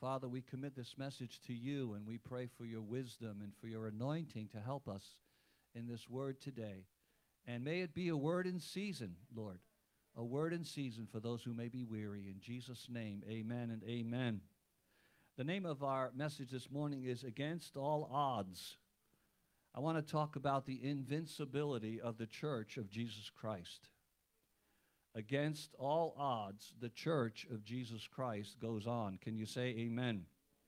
Father, we commit this message to you, and we pray for your wisdom and for your anointing to help us in this word today. And may it be a word in season, Lord, a word in season for those who may be weary. In Jesus' name, amen and amen. The name of our message this morning is Against All Odds. I want to talk about the invincibility of the Church of Jesus Christ. Against all odds, the Church of Jesus Christ goes on. Can you say amen?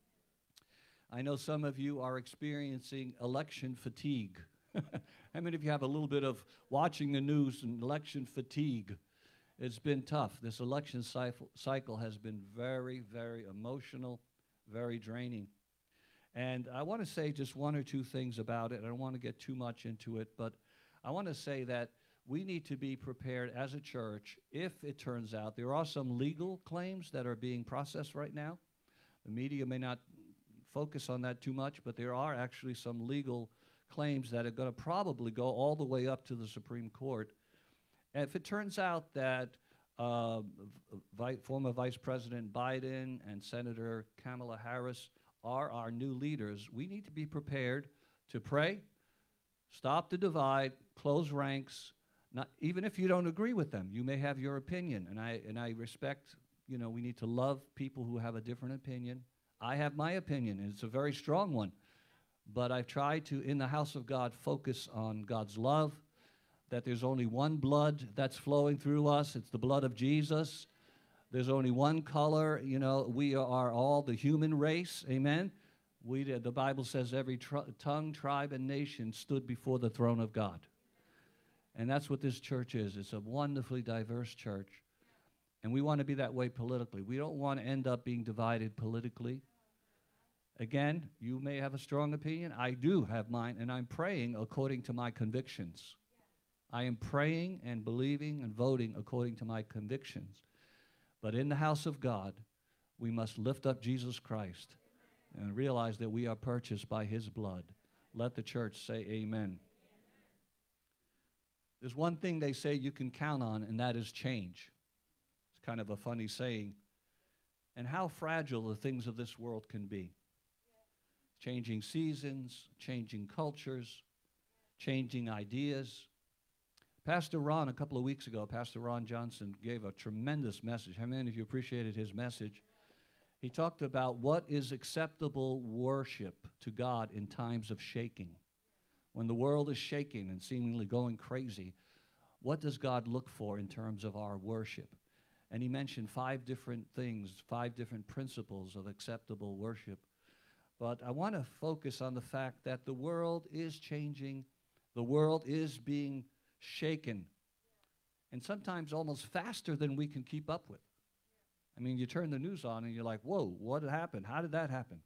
I know some of you are experiencing election fatigue. How many of you have a little bit of watching the news and election fatigue? It's been tough. This election cycle has been very, very emotional, very draining. And I want to say just one or two things about it. I don't want to get too much into it, but I want to say that we need to be prepared as a church if it turns out there are some legal claims that are being processed right now. The media may not focus on that too much, but there are actually some legal claims that are going to probably go all the way up to the Supreme Court. And if it turns out that former Vice President Biden and Senator Kamala Harris are our new leaders, we need to be prepared to pray, stop the divide, close ranks. Not, even if you don't agree with them, you may have your opinion, and I respect, we need to love people who have a different opinion. I have my opinion, and it's a very strong one, but I've tried to, in the house of God, focus on God's love, that there's only one blood that's flowing through us. It's the blood of Jesus. There's only one color. We are all the human race, amen? The Bible says every tongue, tribe, and nation stood before the throne of God. And that's what this church is. It's a wonderfully diverse church. And we want to be that way politically. We don't want to end up being divided politically. Again, you may have a strong opinion. I do have mine, and I'm praying according to my convictions. I am praying and believing and voting according to my convictions. But in the house of God, we must lift up Jesus Christ and realize that we are purchased by his blood. Let the church say amen. There's one thing they say you can count on, and that is change. It's kind of a funny saying. And how fragile the things of this world can be. Changing seasons, changing cultures, changing ideas. Pastor Ron, a couple of weeks ago, Pastor Ron Johnson gave a tremendous message. How many of you appreciated his message? He talked about what is acceptable worship to God in times of shaking. When the world is shaking and seemingly going crazy, what does God look for in terms of our worship? And he mentioned 5 different things, 5 different principles of acceptable worship. But I want to focus on the fact that the world is changing. The world is being shaken. And sometimes almost faster than we can keep up with. I mean, you turn the news on and you're like, whoa, what happened? How did that happen?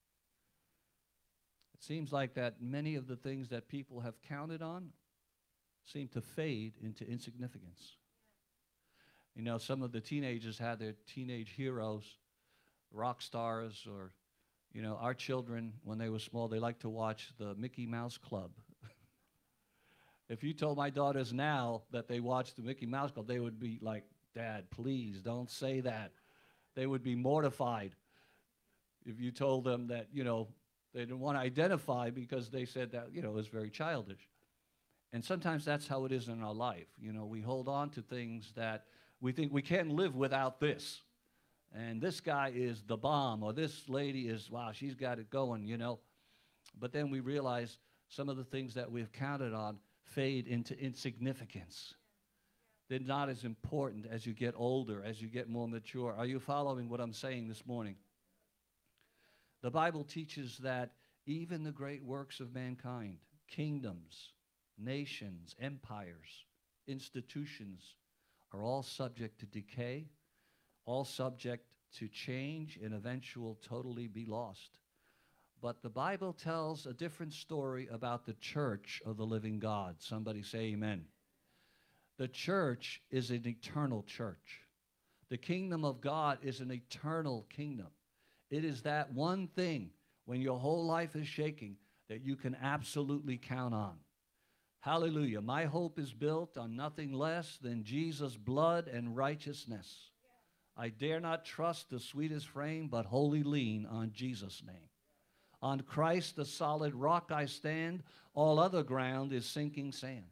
It seems like that many of the things that people have counted on seem to fade into insignificance. Some of the teenagers had their teenage heroes, rock stars, or, our children, when they were small, they liked to watch the Mickey Mouse Club. If you told my daughters now that they watched the Mickey Mouse Club, they would be like, Dad, please don't say that. They would be mortified if you told them that, they didn't want to identify because they said that, it was very childish. And sometimes that's how it is in our life. We hold on to things that we think we can't live without this. And this guy is the bomb, or this lady is, wow, she's got it going, But then we realize some of the things that we've counted on fade into insignificance. They're not as important as you get older, as you get more mature. Are you following what I'm saying this morning? The Bible teaches that even the great works of mankind, kingdoms, nations, empires, institutions, are all subject to decay, all subject to change, and eventually totally be lost. But the Bible tells a different story about the church of the living God. Somebody say amen. The church is an eternal church. The kingdom of God is an eternal kingdom. It is that one thing when your whole life is shaking that you can absolutely count on. Hallelujah. My hope is built on nothing less than Jesus' blood and righteousness. I dare not trust the sweetest frame, but wholly lean on Jesus' name. On Christ, the solid rock I stand. All other ground is sinking sand.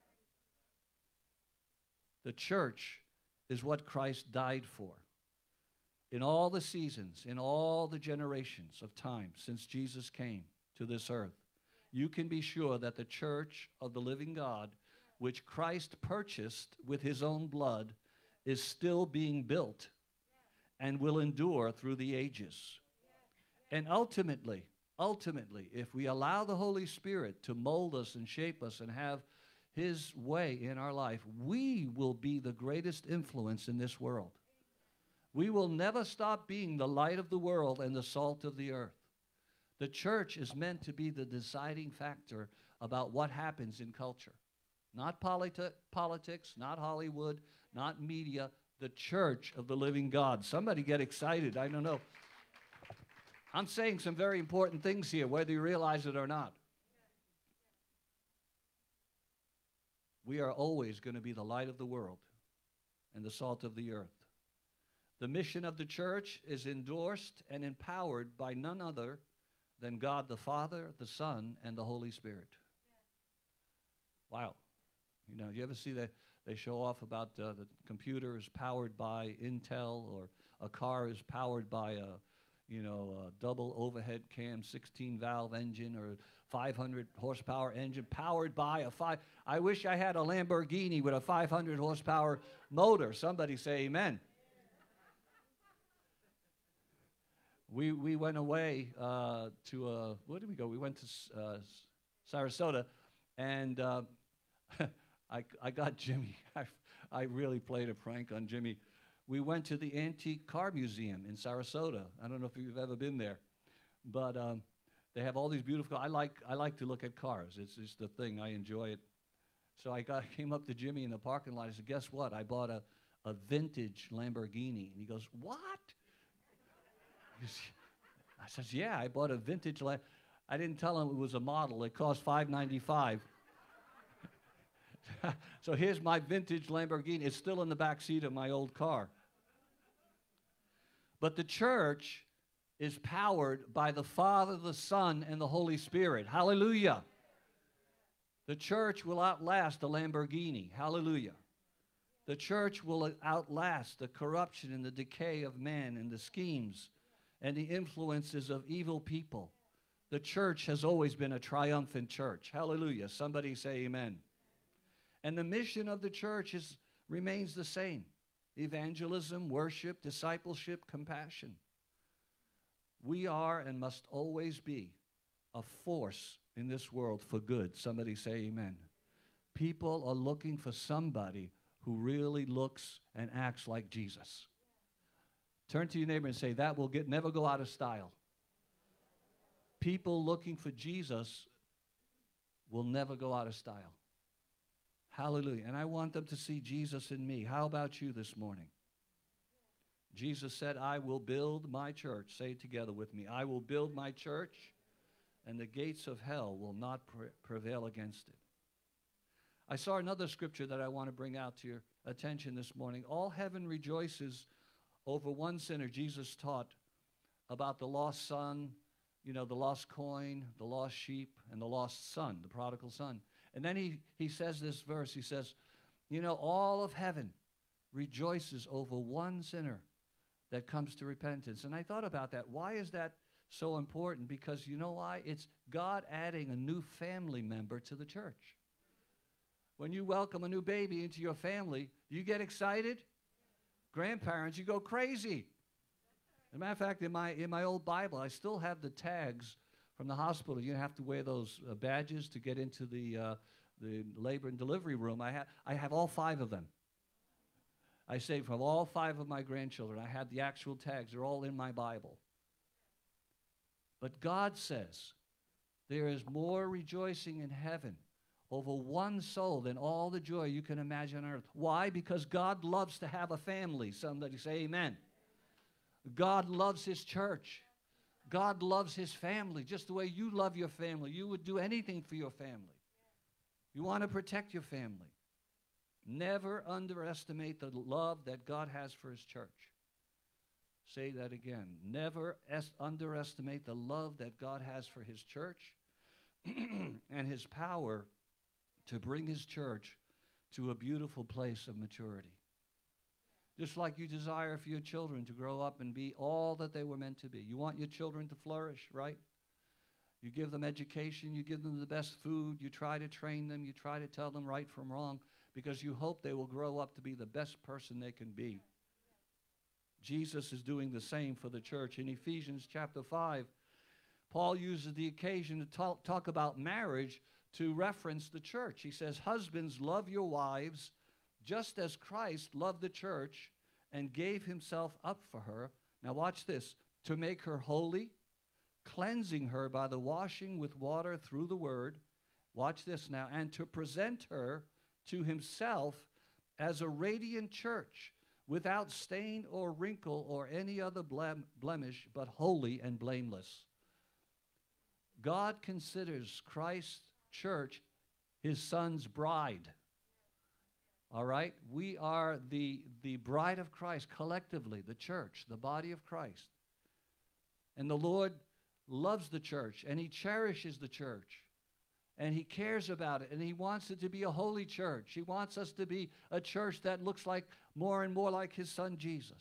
The church is what Christ died for. In all the seasons, in all the generations of time since Jesus came to this earth, you can be sure that the church of the living God, which Christ purchased with his own blood, is still being built and will endure through the ages. And ultimately, if we allow the Holy Spirit to mold us and shape us and have his way in our life, we will be the greatest influence in this world. We will never stop being the light of the world and the salt of the earth. The church is meant to be the deciding factor about what happens in culture. Not politics, not Hollywood, not media, the church of the living God. Somebody get excited, I don't know. I'm saying some very important things here, whether you realize it or not. We are always going to be the light of the world and the salt of the earth. The mission of the church is endorsed and empowered by none other than God the Father, the Son, and the Holy Spirit. Wow. You know, you ever see that they show off about the computer is powered by Intel, or a car is powered by a double overhead cam 16-valve engine, or 500 horsepower engine powered by I wish I had a Lamborghini with a 500 horsepower motor. Somebody say amen. We went away to, where did we go? We went to Sarasota, and I got Jimmy. I really played a prank on Jimmy. We went to the Antique Car Museum in Sarasota. I don't know if you've ever been there, but they have all these beautiful. I like to look at cars. It's just the thing. I enjoy it. So I came up to Jimmy in the parking lot. I said, "Guess what? I bought a vintage Lamborghini." And he goes, "What?" I says, "Yeah, I bought a vintage I didn't tell him it was a model. It cost $595. So here's my vintage Lamborghini. It's still in the back seat of my old car. But the church is powered by the Father, the Son, and the Holy Spirit. Hallelujah. The church will outlast the Lamborghini. Hallelujah. The church will outlast the corruption and the decay of man and the schemes and the influences of evil people. The church has always been a triumphant church. Hallelujah. Somebody say amen. And the mission of the church remains the same. Evangelism, worship, discipleship, compassion. We are and must always be a force in this world for good. Somebody say amen. People are looking for somebody who really looks and acts like Jesus. Turn to your neighbor and say, that will never go out of style. People looking for Jesus will never go out of style. Hallelujah. And I want them to see Jesus in me. How about you this morning? Jesus said, I will build my church. Say it together with me. I will build my church, and the gates of hell will not prevail against it. I saw another scripture that I want to bring out to your attention this morning. All heaven rejoices over one sinner. Jesus taught about the lost son, the lost coin, the lost sheep, and the lost son, the prodigal son. And then he says this verse. He says, all of heaven rejoices over one sinner that comes to repentance. And I thought about that. Why is that so important? Because you know why? It's God adding a new family member to the church. When you welcome a new baby into your family, you get excited. Grandparents, you go crazy. As a matter of fact, in my old Bible, I still have the tags from the hospital. You have to wear those badges to get into the labor and delivery room. I have all 5 of them. I saved from all 5 of my grandchildren. I have the actual tags. They're all in my Bible. But God says there is more rejoicing in heaven over one soul than all the joy you can imagine on earth. Why? Because God loves to have a family. Somebody say amen. God loves his church. God loves his family just the way you love your family. You would do anything for your family. You want to protect your family. Never underestimate the love that God has for his church. Say that again. Never underestimate the love that God has for his church and his power to bring his church to a beautiful place of maturity. Just like you desire for your children to grow up and be all that they were meant to be. You want your children to flourish, right? You give them education, you give them the best food, you try to train them, you try to tell them right from wrong, because you hope they will grow up to be the best person they can be. Jesus is doing the same for the church. In Ephesians chapter 5, Paul uses the occasion to talk about marriage to reference the church. He says, husbands, love your wives just as Christ loved the church and gave himself up for her. Now watch this. To make her holy, cleansing her by the washing with water through the word. Watch this now. And to present her to himself as a radiant church, without stain or wrinkle or any other blemish, but holy and blameless. God considers Christ's church his son's bride. All right? We are the bride of Christ collectively, the church, the body of Christ. And the Lord loves the church, and he cherishes the church, and he cares about it, and he wants it to be a holy church. He wants us to be a church that looks like more and more like his son Jesus.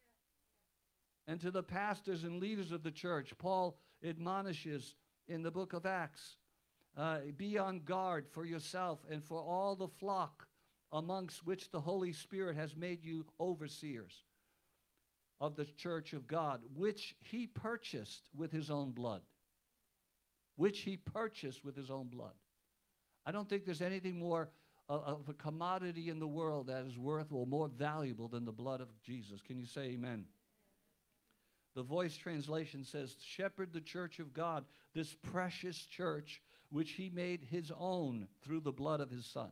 And to the pastors and leaders of the church, Paul admonishes in the book of Acts, be on guard for yourself and for all the flock amongst which the Holy Spirit has made you overseers of the church of God, which he purchased with his own blood. Which he purchased with his own blood. I don't think there's anything more of a commodity in the world that is worth or more valuable than the blood of Jesus. Can you say amen? The Voice translation says, shepherd the church of God, this precious church which he made his own through the blood of his son.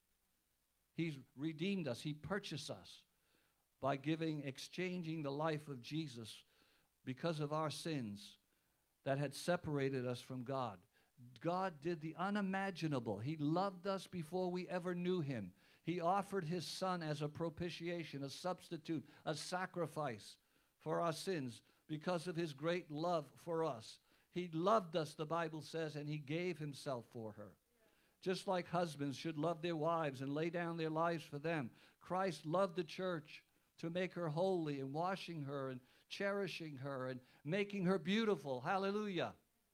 He's redeemed us. He purchased us by exchanging the life of Jesus because of our sins that had separated us from God. God did the unimaginable. He loved us before we ever knew him. He offered his son as a propitiation, a substitute, a sacrifice for our sins because of his great love for us. He loved us, the Bible says, and he gave himself for her. Just like husbands should love their wives and lay down their lives for them, Christ loved the church to make her holy and washing her and cherishing her and making her beautiful. Hallelujah.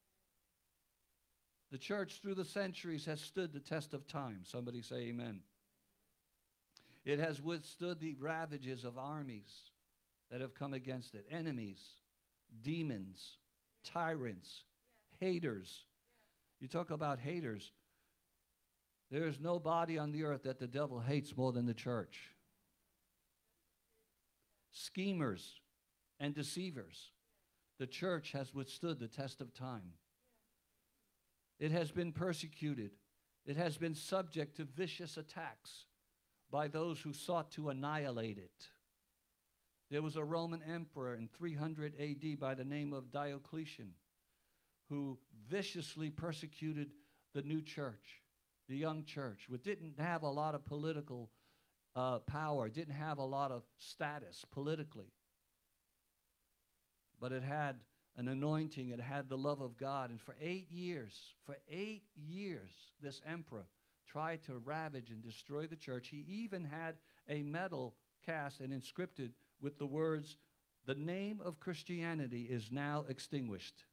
The church through the centuries has stood the test of time. Somebody say amen. It has withstood the ravages of armies that have come against it. Enemies, demons, tyrants, haters. You talk about haters. There is no body on the earth that the devil hates more than the church. Schemers and deceivers. The church has withstood the test of time. It has been persecuted. It has been subject to vicious attacks by those who sought to annihilate it. There was a Roman emperor in 300 AD by the name of Diocletian who viciously persecuted the new church, the young church, which didn't have a lot of political power, didn't have a lot of status politically. But it had an anointing, it had the love of God. And for 8 years, this emperor tried to ravage and destroy the church. He even had a medal cast and inscripted with the words, "The name of Christianity is now extinguished."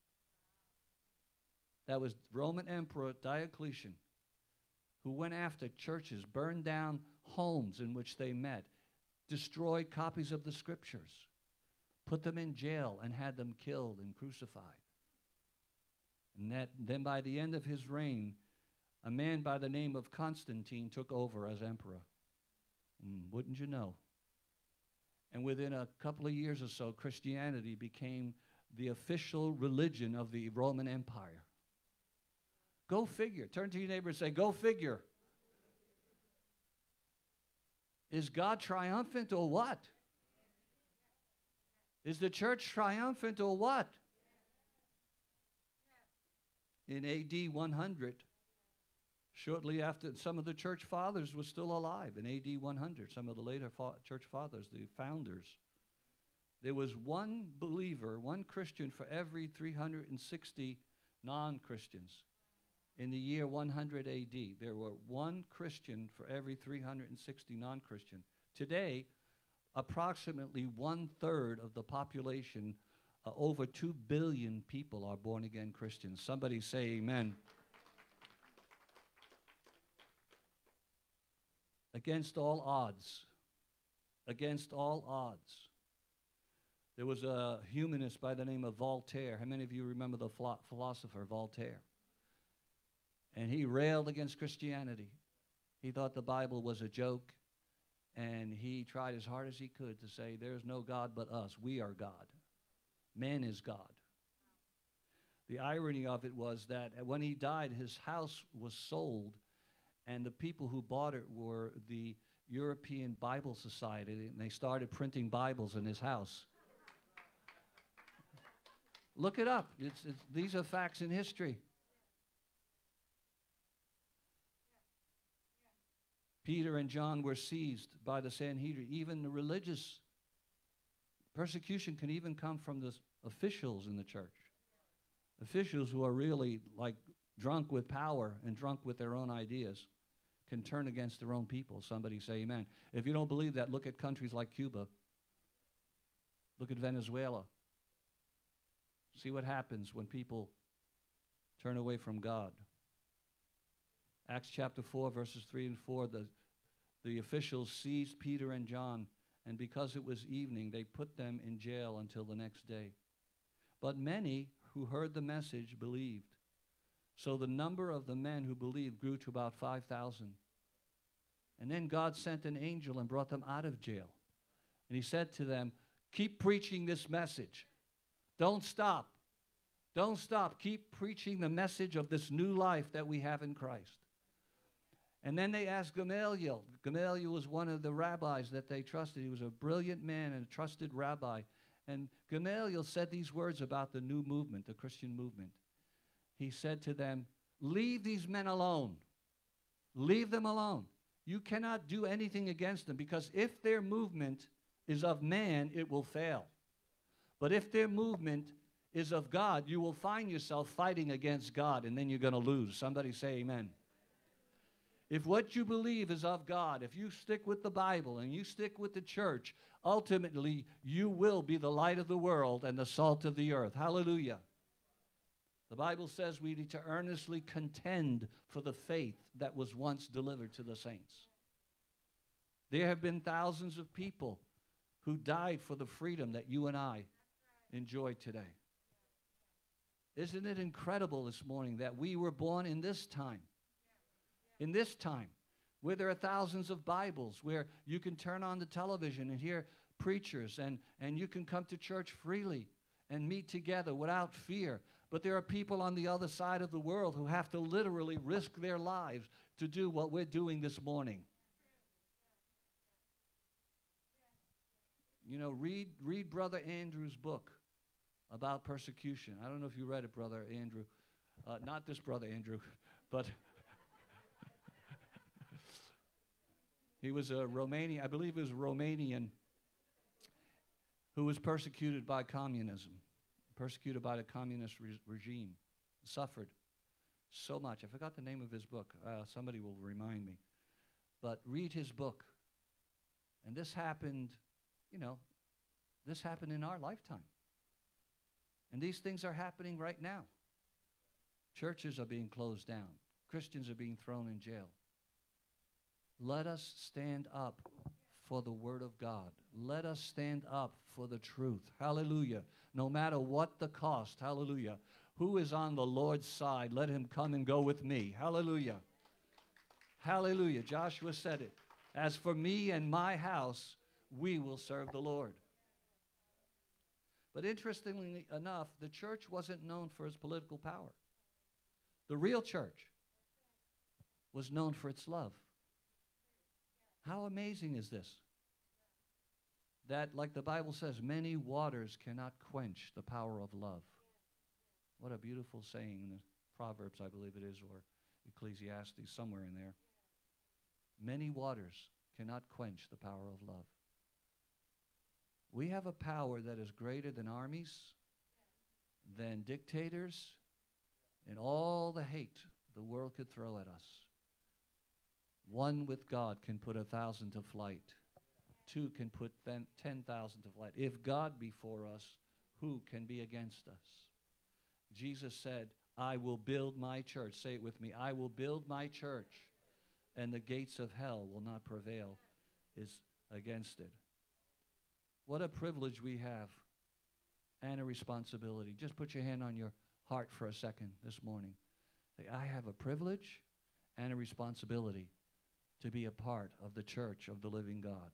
That was Roman Emperor Diocletian, who went after churches, burned down homes in which they met, destroyed copies of the scriptures, put them in jail, and had them killed and crucified. And then by the end of his reign, a man by the name of Constantine took over as emperor. Wouldn't you know? And within a couple of years or so, Christianity became the official religion of the Roman Empire. Go figure. Turn to your neighbor and say, go figure. Is God triumphant or what? Is the church triumphant or what? In AD 100, shortly after, some of the church fathers were still alive in AD 100. Some of the later church fathers, the founders. There was one believer, one Christian for every 360 non-Christians. In the year 100 AD, there were one Christian for every 360 non-Christian. Today, approximately 1/3 of the population, over 2 billion people, are born-again Christians. Somebody say amen. Against all odds. Against all odds. There was a humanist by the name of Voltaire. How many of you remember the philosopher Voltaire? And he railed against Christianity. He thought the Bible was a joke, and he tried as hard as he could to say, there's no God but us. We are God. Man is God. The irony of it was that when he died, his house was sold, and the people who bought it were the European Bible Society, and they started printing Bibles in his house. Look it up. These are facts in history. Peter and John were seized by the Sanhedrin. Even the religious persecution can even come from the officials in the church. Officials who are really like drunk with power and drunk with their own ideas can turn against their own people. Somebody say amen. If you don't believe that, look at countries like Cuba. Look at Venezuela. See what happens when people turn away from God. Acts chapter 4, verses 3 and 4, the officials seized Peter and John, and because it was evening, they put them in jail until the next day. But many who heard the message believed. So the number of the men who believed grew to about 5,000. And then God sent an angel and brought them out of jail. And he said to them, keep preaching this message. Don't stop. Don't stop. Keep preaching the message of this new life that we have in Christ. And then they asked Gamaliel. Gamaliel was one of the rabbis that they trusted. He was a brilliant man and a trusted rabbi. And Gamaliel said these words about the new movement, the Christian movement. He said to them, leave these men alone. Leave them alone. You cannot do anything against them, because if their movement is of man, it will fail. But if their movement is of God, you will find yourself fighting against God, and then you're going to lose. Somebody say amen. If what you believe is of God, if you stick with the Bible and you stick with the church, ultimately you will be the light of the world and the salt of the earth. Hallelujah. The Bible says we need to earnestly contend for the faith that was once delivered to the saints. There have been thousands of people who died for the freedom that you and I enjoy today. Isn't it incredible this morning that we were born in this time? In this time, where there are thousands of Bibles, where you can turn on the television and hear preachers, and you can come to church freely and meet together without fear. But there are people on the other side of the world who have to literally risk their lives to do what we're doing this morning. You know, read Brother Andrew's book about persecution. I don't know if you read it, Brother Andrew. Not this Brother Andrew, but he was a Romanian, I believe he was a Romanian, who was persecuted by communism, persecuted by the communist regime, suffered so much. I forgot the name of his book. Somebody will remind me. But read his book. And this happened, you know, this happened in our lifetime. And these things are happening right now. Churches are being closed down. Christians are being thrown in jail. Let us stand up for the Word of God. Let us stand up for the truth. Hallelujah. No matter what the cost. Hallelujah. Who is on the Lord's side? Let him come and go with me. Hallelujah. Hallelujah. Joshua said it. As for me and my house, we will serve the Lord. But interestingly enough, the church wasn't known for its political power. The real church was known for its love. How amazing is this? That, like the Bible says, many waters cannot quench the power of love. What a beautiful saying in the Proverbs, I believe it is, or Ecclesiastes, somewhere in there. Many waters cannot quench the power of love. We have a power that is greater than armies, than dictators, and all the hate the world could throw at us. One with God can put 1,000 to flight. Two can put 10,000 to flight. If God be for us, who can be against us? Jesus said, I will build my church. Say it with me. I will build my church, and the gates of hell will not prevail against it. What a privilege we have and a responsibility. Just put your hand on your heart for a second this morning. Say, I have a privilege and a responsibility to be a part of the church of the living God.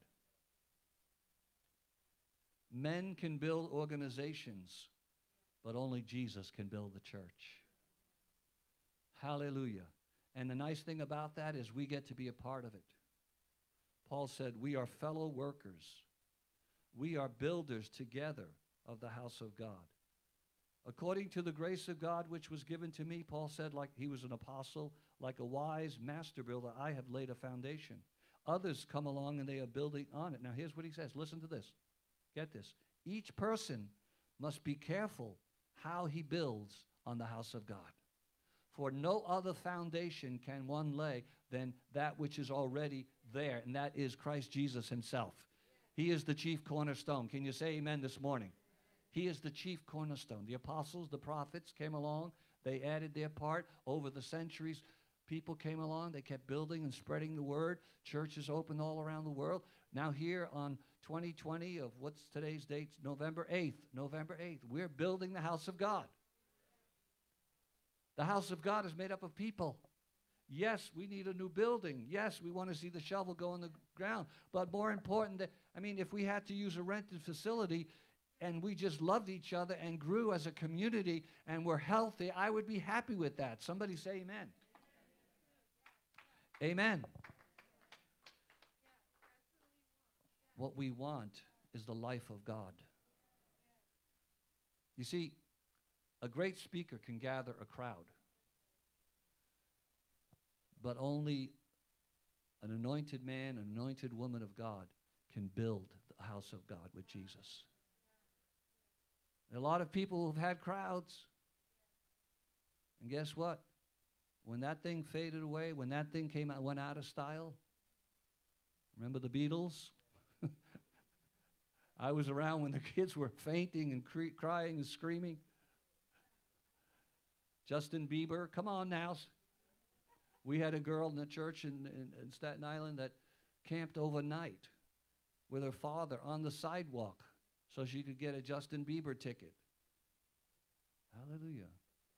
Men can build organizations, but only Jesus can build the church. Hallelujah. And the nice thing about that is we get to be a part of it. Paul said, we are fellow workers. We are builders together of the house of God. According to the grace of God which was given to me, Paul said, like he was an apostle, like a wise master builder, I have laid a foundation. Others come along and they are building on it. Now here's what he says. Listen to this. Get this. Each person must be careful how he builds on the house of God. For no other foundation can one lay than that which is already there, and that is Christ Jesus himself. He is the chief cornerstone. Can you say amen this morning? He is the chief cornerstone. The apostles, the prophets came along. They added their part. Over the centuries, people came along. They kept building and spreading the word. Churches opened all around the world. Now here on 2020 of what's today's date? November 8th. November 8th. We're building the house of God. The house of God is made up of people. Yes, we need a new building. Yes, we want to see the shovel go in the ground. But more important, if we had to use a rented facility and we just loved each other and grew as a community and were healthy, I would be happy with that. Somebody say amen. Amen. What we want is the life of God. You see, a great speaker can gather a crowd, but only an anointed man, an anointed woman of God can build the house of God with Jesus. There are a lot of people who've had crowds, and guess what? When that thing faded away, when that thing went out of style, remember the Beatles? I was around when the kids were fainting and crying and screaming. Justin Bieber, come on now. We had a girl in the church in Staten Island that camped overnight with her father on the sidewalk so she could get a Justin Bieber ticket. Hallelujah.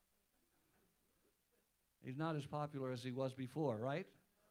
He's not as popular as he was before, right?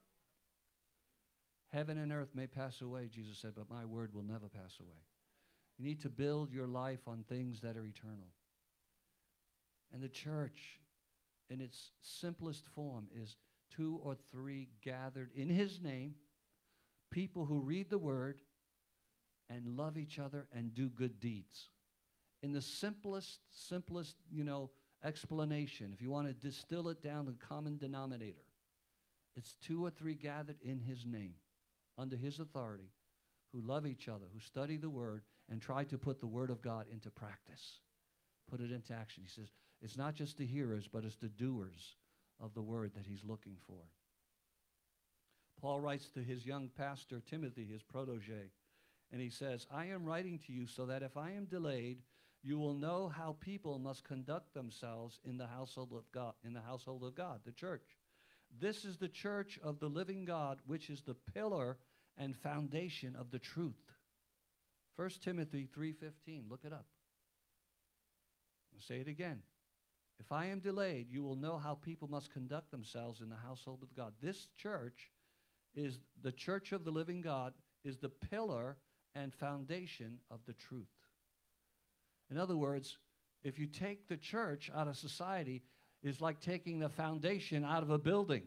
Heaven and earth may pass away, Jesus said, but my word will never pass away. You need to build your life on things that are eternal. And the church, in its simplest form, is 2 or 3 gathered in his name, people who read the word and love each other and do good deeds. In the simplest, explanation, if you want to distill it down to the common denominator, it's 2 or 3 gathered in his name, under his authority, who love each other, who study the word, and try to put the word of God into practice, put it into action. He says, it's not just the hearers, but it's the doers of the word that he's looking for. Paul writes to his young pastor, Timothy, his protege, and he says, I am writing to you so that if I am delayed, you will know how people must conduct themselves in the household of God, the church. This is the church of the living God, which is the pillar and foundation of the truth. 1 Timothy 3:15, look it up. I'll say it again. If I am delayed, you will know how people must conduct themselves in the household of God. This church is the church of the living God, is the pillar and foundation of the truth. In other words, if you take the church out of society, it's like taking the foundation out of a building.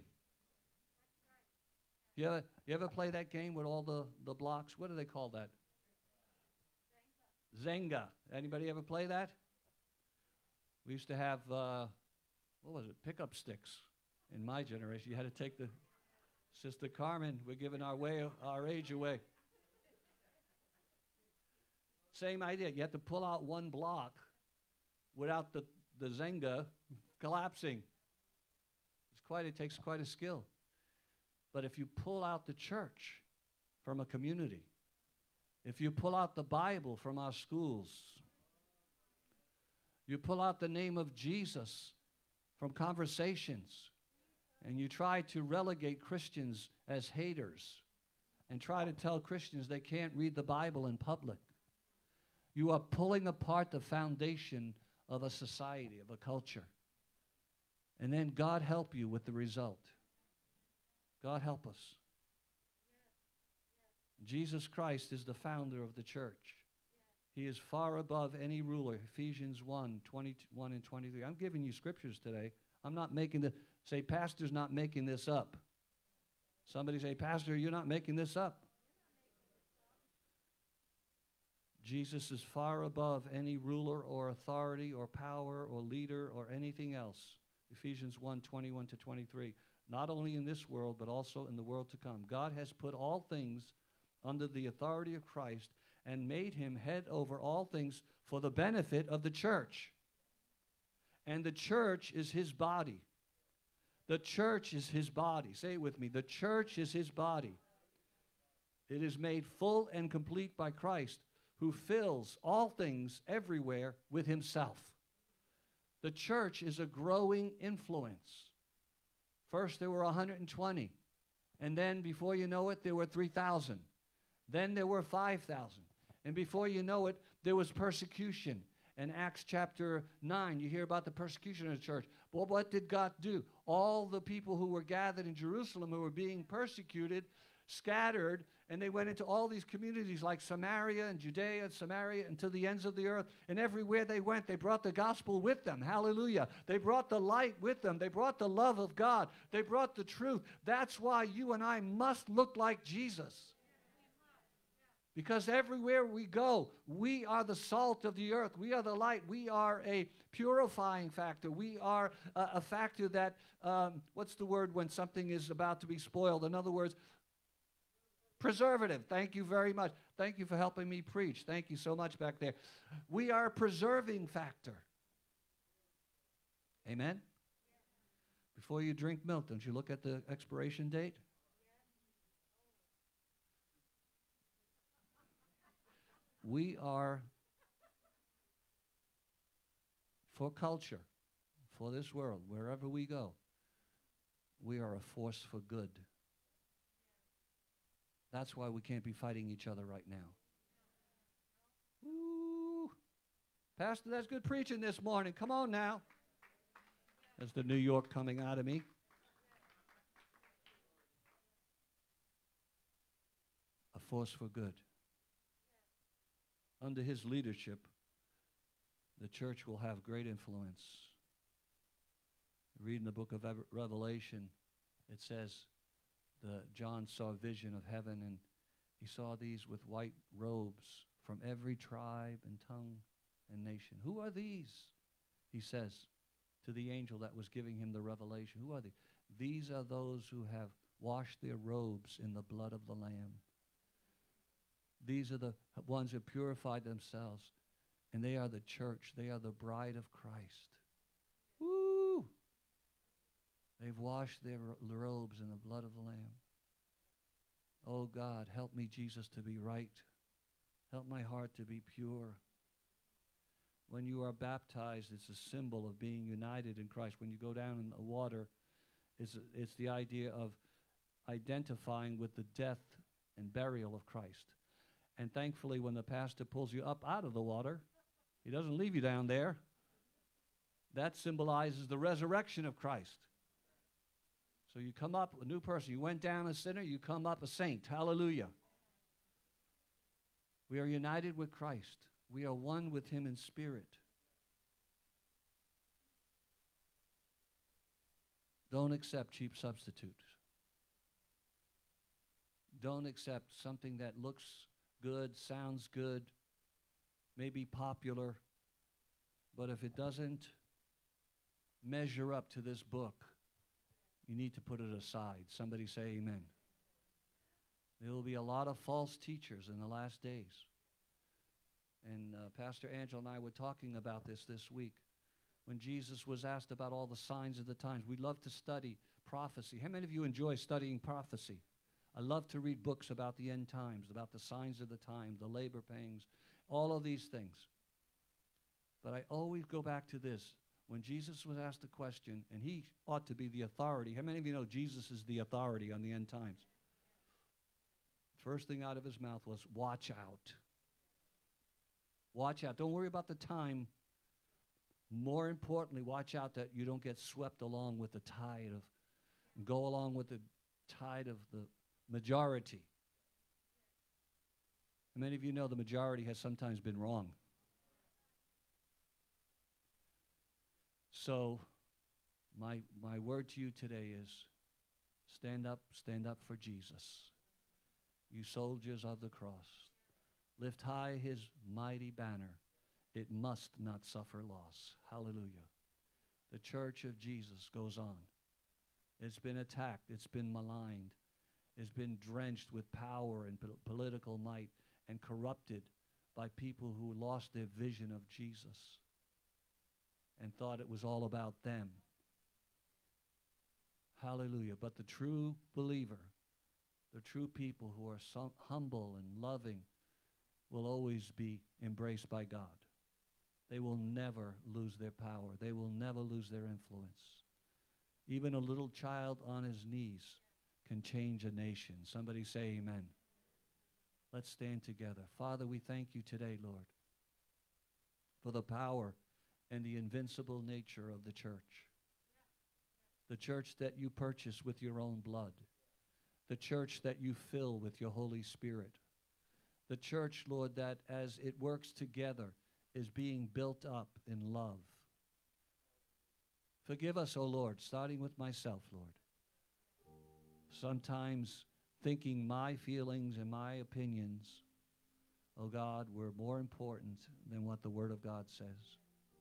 You ever play that game with all the blocks? What do they call that? Zynga. Anybody ever play that? We used to have, pickup sticks in my generation. You had to take the, Sister Carmen, we're giving our age away. Same idea. You have to pull out one block without the Zynga collapsing. It takes quite a skill. But if you pull out the church from a community, if you pull out the Bible from our schools, you pull out the name of Jesus from conversations, and you try to relegate Christians as haters and try to tell Christians they can't read the Bible in public, you are pulling apart the foundation of a society, of a culture. And then God help you with the result. God help us. Jesus Christ is the founder of the church. He is far above any ruler. Ephesians 1:21 and 23. I'm giving you scriptures today. I'm not making the, say, Pastor's not making this up. Somebody say, Pastor, you're not making this up. Jesus is far above any ruler or authority or power or leader or anything else. Ephesians 1:21 to 23. Not only in this world, but also in the world to come. God has put all things under the authority of Christ and made him head over all things for the benefit of the church. And the church is his body. The church is his body. Say it with me. The church is his body. It is made full and complete by Christ, who fills all things everywhere with himself. The church is a growing influence. First there were 120. And then before you know it, there were 3,000. Then there were 5,000. And before you know it, there was persecution. In Acts chapter 9, you hear about the persecution of the church. Well, what did God do? All the people who were gathered in Jerusalem who were being persecuted scattered, and they went into all these communities like Samaria and Judea and Samaria and to the ends of the earth. And everywhere they went, they brought the gospel with them. Hallelujah. They brought the light with them. They brought the love of God. They brought the truth. That's why you and I must look like Jesus. Because everywhere we go, we are the salt of the earth. We are the light. We are a purifying factor. We are a factor that, what's the word when something is about to be spoiled? In other words, preservative. Thank you very much. Thank you for helping me preach. Thank you so much back there. We are a preserving factor. Amen? Before you drink milk, don't you look at the expiration date? We are, for culture, for this world, wherever we go, we are a force for good. That's why we can't be fighting each other right now. Ooh. Pastor, that's good preaching this morning. Come on now. There's the New York coming out of me. A force for good. Under his leadership, the church will have great influence. Read in the book of Revelation, it says, John saw a vision of heaven, and he saw these with white robes from every tribe and tongue and nation. Who are these? He says to the angel that was giving him the revelation. Who are they? These are those who have washed their robes in the blood of the Lamb. These are the ones who purified themselves, and they are the church. They are the bride of Christ. Woo! They've washed their robes in the blood of the Lamb. Oh God, help me, Jesus, to be right. Help my heart to be pure. When you are baptized, it's a symbol of being united in Christ. When you go down in the water, it's the idea of identifying with the death and burial of Christ. And thankfully, when the pastor pulls you up out of the water, he doesn't leave you down there. That symbolizes the resurrection of Christ. So you come up a new person. You went down a sinner, you come up a saint. Hallelujah. We are united with Christ. We are one with him in spirit. Don't accept cheap substitutes. Don't accept something that looks good, sounds good, may be popular, but if it doesn't measure up to this book, you need to put it aside. Somebody say amen. There will be a lot of false teachers in the last days. And Pastor Angela and I were talking about this week when Jesus was asked about all the signs of the times. We love to study prophecy. How many of you enjoy studying prophecy? I love to read books about the end times, about the signs of the time, the labor pains, all of these things. But I always go back to this. When Jesus was asked a question, and he ought to be the authority. How many of you know Jesus is the authority on the end times? First thing out of his mouth was, watch out. Watch out. Don't worry about the time. More importantly, watch out that you don't get swept along with the tide of, go along with the tide of the majority. And many of you know the majority has sometimes been wrong. So my word to you today is stand up for Jesus. You soldiers of the cross, lift high his mighty banner. It must not suffer loss. Hallelujah. The church of Jesus goes on. It's been attacked. It's been maligned. It's been drenched with power and political might and corrupted by people who lost their vision of Jesus and thought it was all about them. Hallelujah. But the true believer, the true people who are humble and loving will always be embraced by God. They will never lose their power. They will never lose their influence. Even a little child on his knees can change a nation. Somebody say amen. Let's stand together. Father, we thank you today, Lord, for the power and the invincible nature of the church. The church that you purchased with your own blood. The church that you fill with your Holy Spirit. The church, Lord, that as it works together is being built up in love. Forgive us, O Lord, starting with myself, Lord. Sometimes thinking my feelings and my opinions, oh God, were more important than what the Word of God says.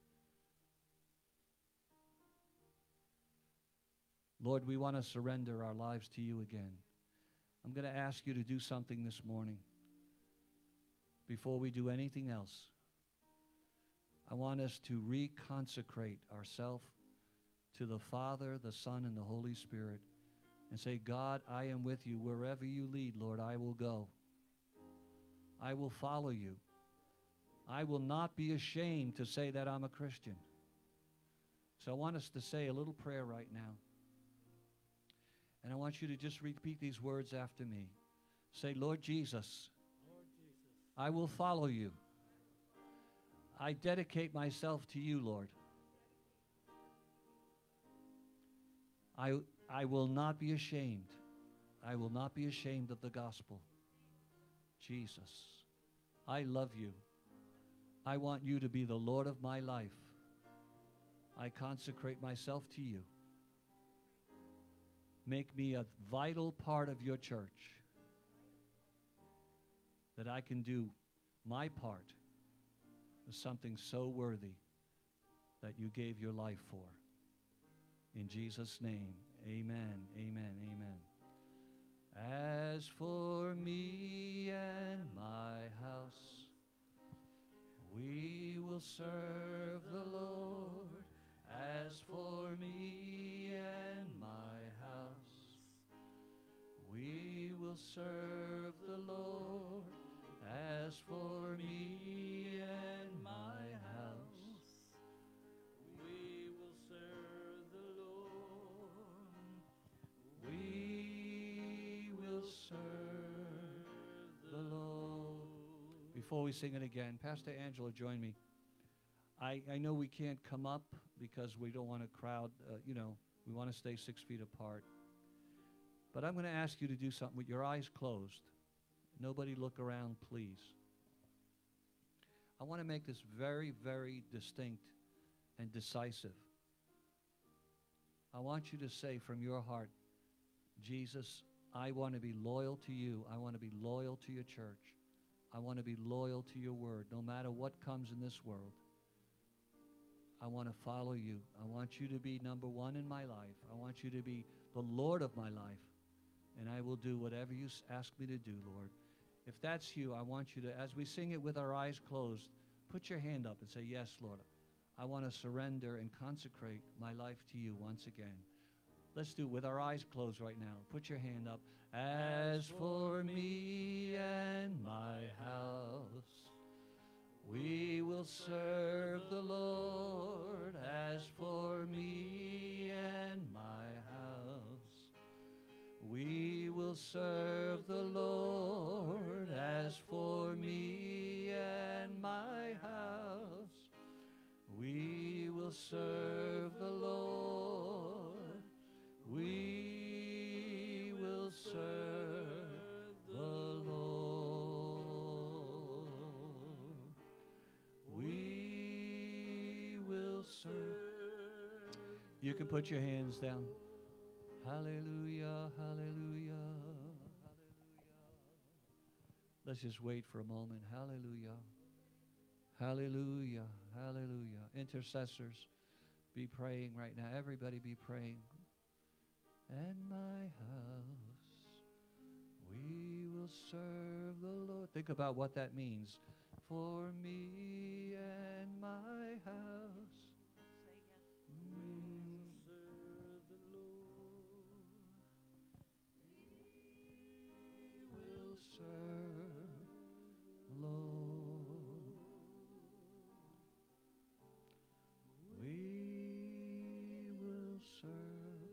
Lord, we want to surrender our lives to you again. I'm going to ask you to do something this morning. Before we do anything else, I want us to reconsecrate ourselves to the Father, the Son, and the Holy Spirit and say, God, I am with you. Wherever you lead, Lord, I will go. I will follow you. I will not be ashamed to say that I'm a Christian. So I want us to say a little prayer right now. And I want you to just repeat these words after me. Say, Lord Jesus, I will follow you. I dedicate myself to you, Lord. I will not be ashamed. I will not be ashamed of the gospel. Jesus, I love you. I want you to be the Lord of my life. I consecrate myself to you. Make me a vital part of your church, that I can do my part of something so worthy that you gave your life for. In Jesus' name, amen, amen, amen. As for me and my house, we will serve the Lord. As for me and my house, we will serve the Lord. As for me and my house, we will serve the Lord. We will serve the Lord. Before we sing it again, Pastor Angela, join me. I know we can't come up because we don't want to crowd, we want to stay 6 feet apart. But I'm going to ask you to do something with your eyes closed. Nobody look around, please. I want to make this very, very distinct and decisive. I want you to say from your heart, Jesus, I want to be loyal to you. I want to be loyal to your church. I want to be loyal to your word, no matter what comes in this world. I want to follow you. I want you to be number one in my life. I want you to be the Lord of my life. And I will do whatever you ask me to do, Lord. If that's you, I want you to, as we sing it with our eyes closed, put your hand up and say, yes, Lord, I want to surrender and consecrate my life to you once again. Let's do it with our eyes closed right now. Put your hand up. As for me and my house, we will serve the Lord. As for me and my house, we will serve the Lord. As for me and my house, we will serve the Lord. We will serve the Lord. We will serve. You can put your hands down. Hallelujah, hallelujah, hallelujah. Let's just wait for a moment. Hallelujah, hallelujah, hallelujah. Intercessors, be praying right now. Everybody be praying. And my house, we will serve the Lord. Think about what that means. For me and my house, we will serve the Lord. We will serve the Lord. We will serve.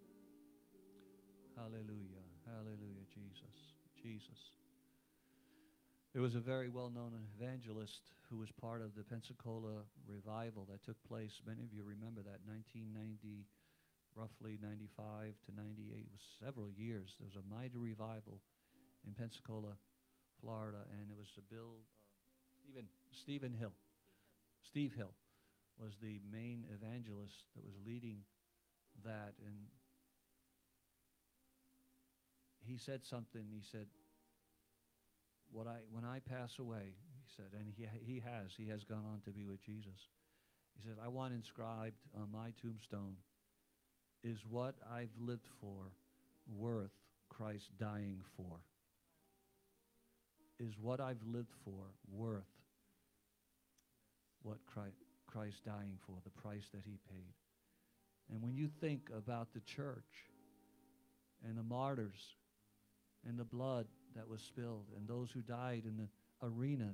Hallelujah. Hallelujah, Jesus. Jesus. There was a very well-known evangelist who was part of the Pensacola revival that took place. Many of you remember that, 1990, roughly 95 to 98. It was several years. There was a mighty revival in Pensacola, Florida, and it was to build Steve Hill was the main evangelist that was leading that, and he said something. He said, when I pass away, he said, and he has gone on to be with Jesus. He said, I want inscribed on my tombstone, is what I've lived for worth Christ dying for? Is what I've lived for worth what Christ dying for, the price that he paid? And when you think about the church and the martyrs and the blood that was spilled and those who died in the arenas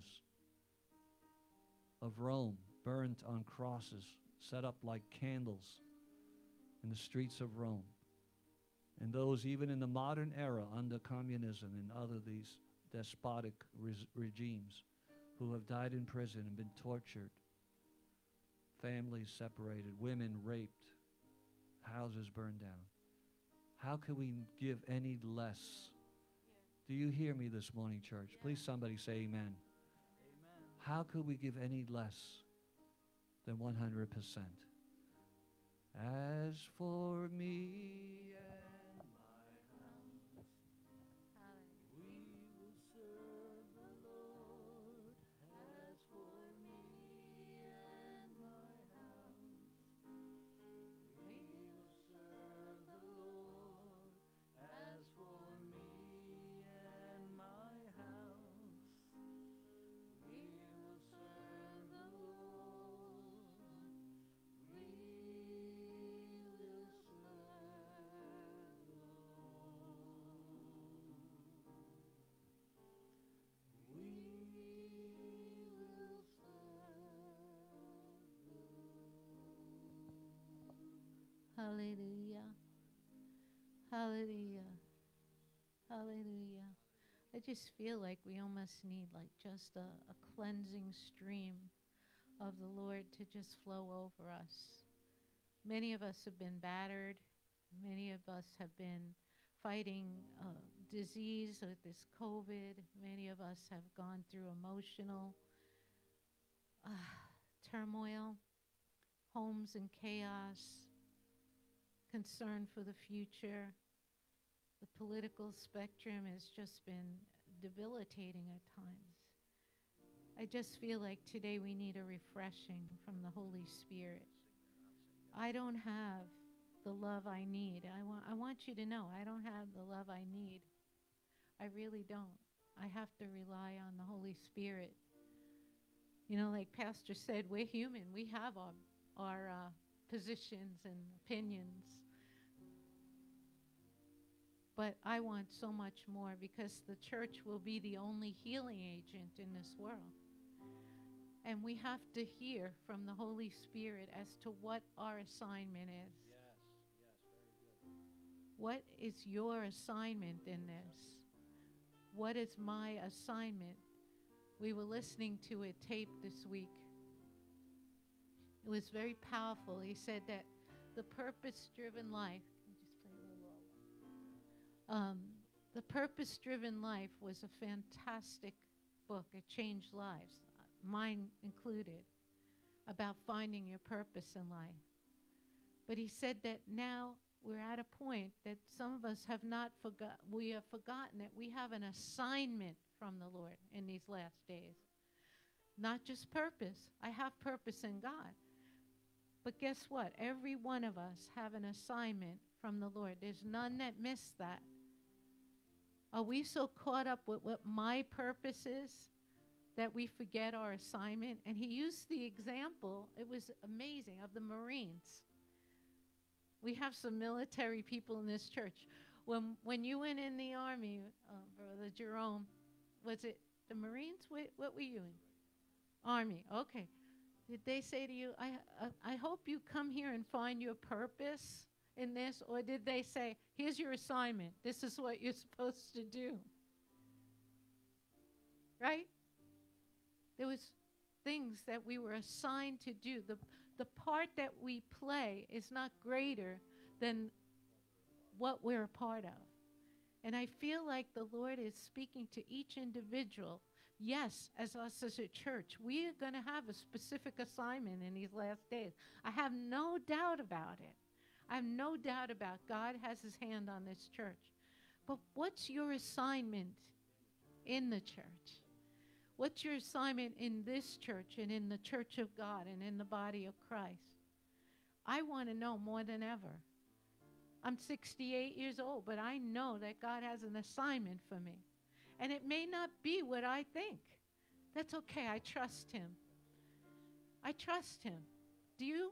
of Rome, burnt on crosses, set up like candles in the streets of Rome, and those even in the modern era under communism and other these despotic regimes who have died in prison and been tortured, families separated, women raped, houses burned down. How can we give any less? Do you hear me this morning, church? Please somebody say amen. Amen. How could we give any less than 100%? As for me and my house, we will serve the Lord. As for me and my house, we will serve the Lord. As for me and my house, we will serve the Lord. We will serve the Lord. We will serve the Lord. Hallelujah. Hallelujah. Hallelujah. I just feel like we almost need like just a cleansing stream of the Lord to just flow over us. Many of us have been battered. Many of us have been fighting disease with this COVID. Many of us have gone through emotional turmoil, homes in chaos, concern for the future. The political spectrum has just been debilitating at times. I just feel like today we need a refreshing from the Holy Spirit. I don't have the love I need. I want you to know I don't have the love I need. I really don't. I have to rely on the Holy Spirit. You know, like Pastor said, we're human. We have our positions and opinions. But I want so much more, because the church will be the only healing agent in this world. And we have to hear from the Holy Spirit as to what our assignment is. Yes, very good. What is your assignment in this? What is my assignment? We were listening to a tape this week. It was very powerful. He said that the purpose-driven life, the Purpose-Driven Life was a fantastic book. It changed lives, mine included, about finding your purpose in life. But he said that now we're at a point that some of us have we have forgotten that we have an assignment from the Lord in these last days. Not just purpose. I have purpose in God. But guess what? Every one of us have an assignment from the Lord. There's none that miss that. Are we so caught up with what my purpose is that we forget our assignment? And he used the example, it was amazing, of the Marines. We have some military people in this church. When you went in the Army, Brother Jerome, was it the Marines? What were you in? Army, okay. Did they say to you, I hope you come here and find your purpose in this? Or did they say, here's your assignment. This is what you're supposed to do? Right? There was things that we were assigned to do. The part that we play is not greater than what we're a part of. And I feel like the Lord is speaking to each individual. Yes, as us as a church, we are going to have a specific assignment in these last days. I have no doubt about it. I have no doubt about God has his hand on this church. But what's your assignment in the church? What's your assignment in this church and in the church of God and in the body of Christ? I want to know more than ever. I'm 68 years old, but I know that God has an assignment for me. And it may not be what I think. That's okay. I trust him. I trust him. Do you?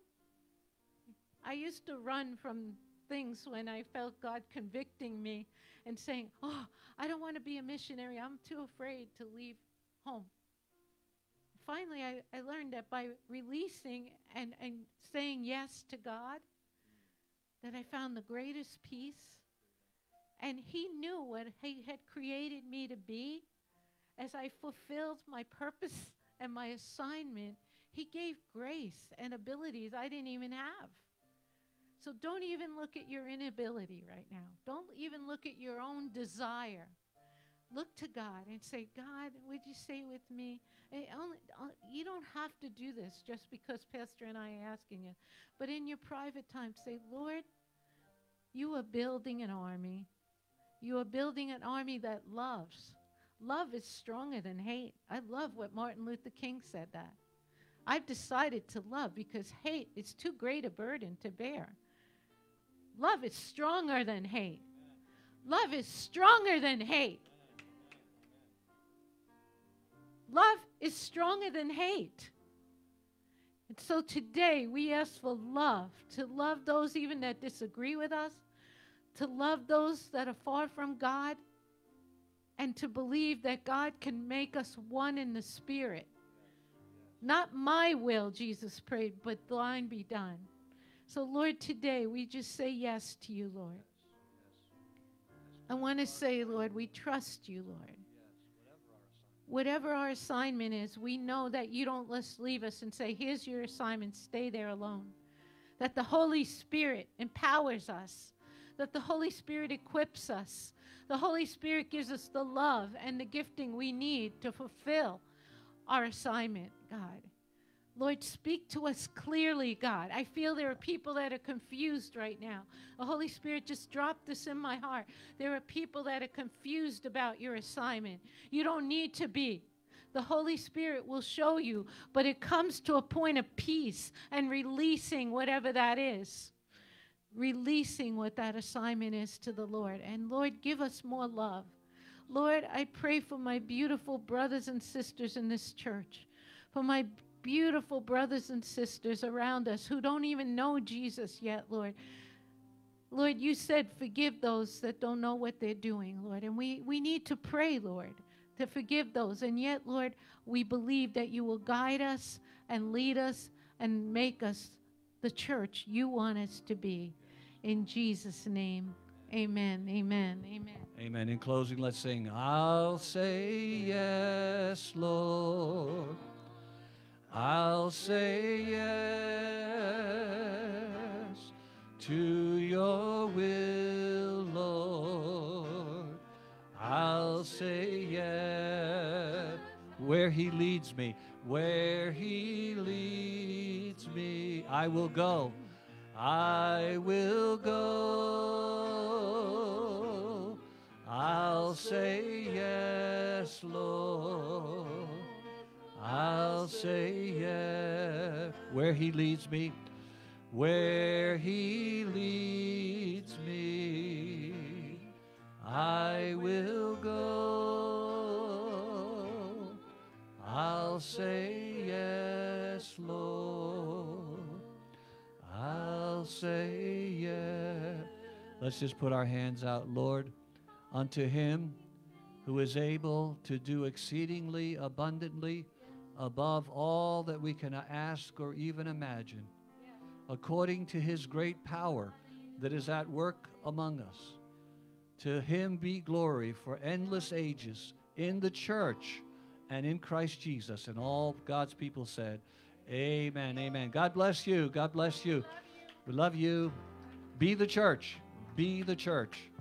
I used to run from things when I felt God convicting me and saying, oh, I don't want to be a missionary. I'm too afraid to leave home. Finally, I learned that by releasing and saying yes to God, that I found the greatest peace. And he knew what he had created me to be. As I fulfilled my purpose and my assignment, he gave grace and abilities I didn't even have. So don't even look at your inability right now. Don't even look at your own desire. Look to God and say, God, would you stay with me? You don't have to do this just because Pastor and I are asking you. But in your private time, say, Lord, you are building an army. You are building an army that loves. Love is stronger than hate. I love what Martin Luther King said that. I've decided to love because hate is too great a burden to bear. Love is stronger than hate. Love is stronger than hate. Love is stronger than hate. And so today we ask for love, to love those even that disagree with us, to love those that are far from God, and to believe that God can make us one in the Spirit. Not my will, Jesus prayed, but thine be done. So, Lord, today we just say yes to you, Lord. I want to say, Lord, we trust you, Lord. Whatever our assignment is, we know that you don't just leave us and say, here's your assignment, stay there alone. That the Holy Spirit empowers us. That the Holy Spirit equips us. The Holy Spirit gives us the love and the gifting we need to fulfill our assignment, God. Lord, speak to us clearly, God. I feel there are people that are confused right now. The Holy Spirit just dropped this in my heart. There are people that are confused about your assignment. You don't need to be. The Holy Spirit will show you, but it comes to a point of peace and releasing whatever that is. Releasing what that assignment is to the Lord. And Lord, give us more love. Lord, I pray for my beautiful brothers and sisters in this church, for my beautiful brothers and sisters around us who don't even know Jesus yet, Lord. Lord, you said forgive those that don't know what they're doing, Lord. And we need to pray, Lord, to forgive those. And yet, Lord, we believe that you will guide us and lead us and make us the church you want us to be. In Jesus' name, amen, amen, amen. Amen. In closing, let's sing, I'll say yes, Lord. I'll say yes to your will, Lord. I'll say yes. Where he leads me, where he leads me, I will go. I will go. I'll say yes, Lord. I'll say yes. Where he leads me, where he leads me, I will go. I'll say yes, Lord. I'll say yes. Let's just put our hands out, Lord, unto him who is able to do exceedingly abundantly above all that we can ask or even imagine, according to his great power that is at work among us. To him be glory for endless ages in the church and in Christ Jesus. And all God's people said, amen, amen. God bless you. God bless you. We love you. Be the church. Be the church.